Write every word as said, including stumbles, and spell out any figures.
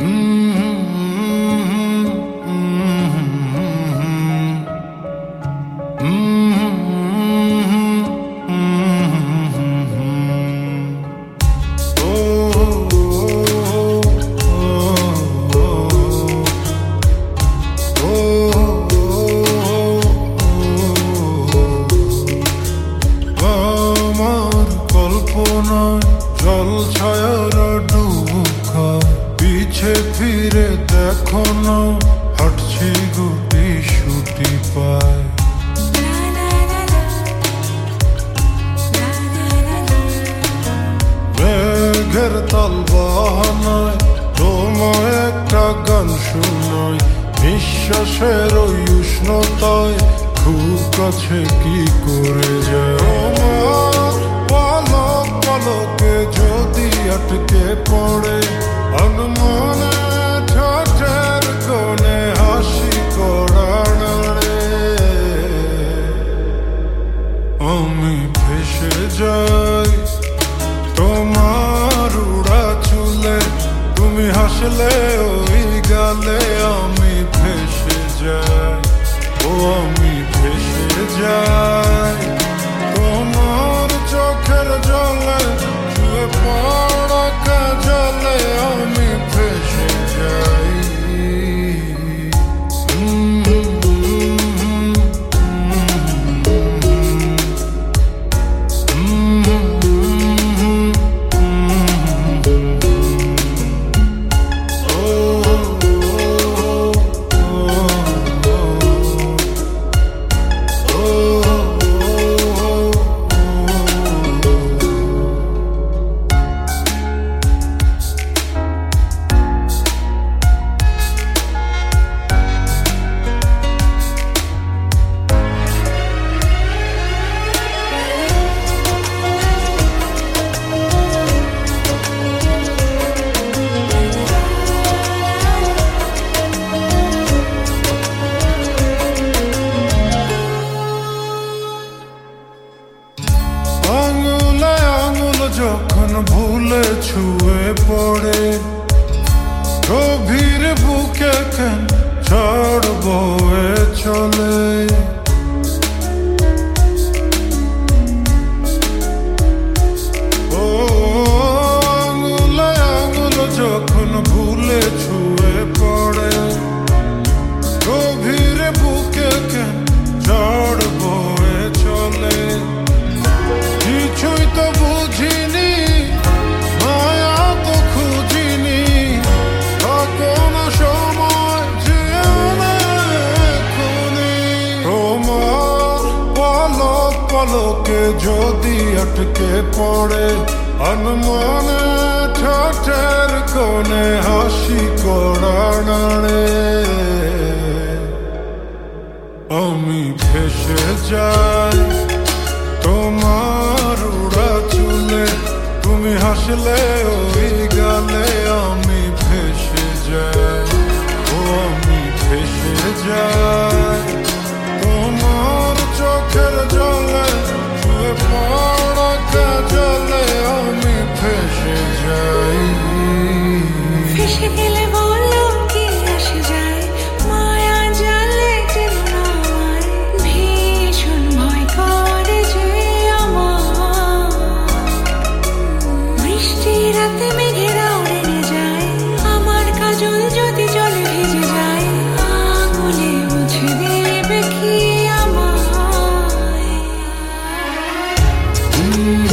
জল ছায়ার ডুবুকা পিছে ফিরে দেখো না হাঁটছি গুটি সুটি পায় মেঘের তাল বাহানায় তোমায় একটা গান শোনায় নিঃশ্বাসের ওই উষ্ণতায় খুব কাছে কি করে যায় আমার পলক পলকে যদি আটকে পড়ে অনুমানে ঠোঁটের কোণে হাসি করাড়ে আমি ভেসে যাই তোমার উড়া চুলে তুমি হাসলে ওই গালে আমি ভেসে যাই ও আমি ভেসে যাই তোমার চোখের জলে ছুঁয়ে পড়া কাজলে আমি ভেসে যাই যখন ভুলে ছুঁয়ে পড়ে গভীর বুকে কেন ঝড় বয়ে চলে ও আঙুলে আঙুল যখন ভুলে ছুঁয়ে পড়ে গভীর বুকে কেন ঝড় বয়ে চলে কিছুই তো বুঝিনি মায়া তো খুঁজিনি কোনো সময় জীবনে তোমার পলক পলকে যদি আটকে পড়ে অনুমানে ঠোঁটের কোণে হাসি করাড়ে আমি ভেসে যাই তোমার উড়া চুলে তুমি হাসলে ওই গালে আমি ভেসে যাই ও আমি ভেসে যাই তোমার চোখের জলে ছুঁয়ে পড়া কাজলে আমি ভেসে যাই ভেসে গেলে বলো কি আসে যায় মায়া জালে টেনো না আমায় ভীষণ ভয় করে যে আমার বৃষ্টি রাতে মেঘেরা উড়ে যায় আমার কাজল যদি জলে ভিজে যায় আঙুলে মুছে দেবে কি আমায়